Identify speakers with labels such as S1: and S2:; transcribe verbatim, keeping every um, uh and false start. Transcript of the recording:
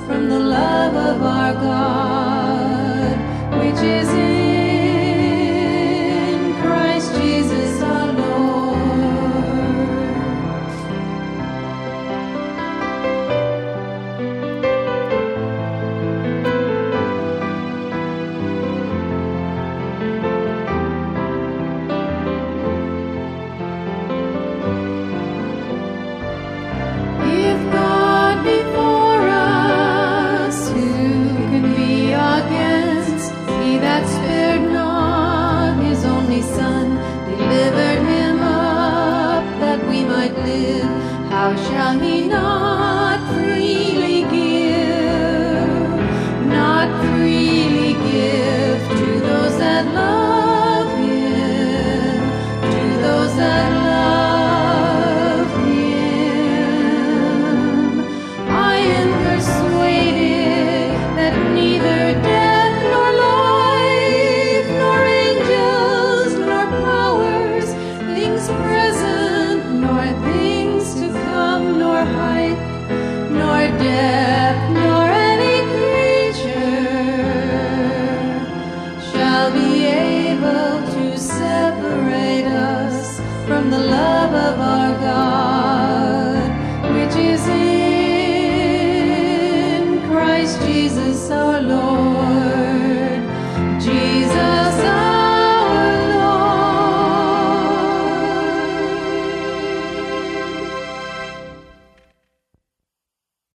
S1: from the love of our God, which is in Christ Jesus our Lord. If God be for us, who can be against? He that spared not his only Son, delivered him up that we might live. How shall he not freely give, not freely give to those that love him, to those that love him? I am persuaded that neither death nor life, nor angels, nor powers, things present, nor things to come, nor height, nor depth, nor any creature shall be able to separate us from the love of our God, which is in Christ Jesus our Lord.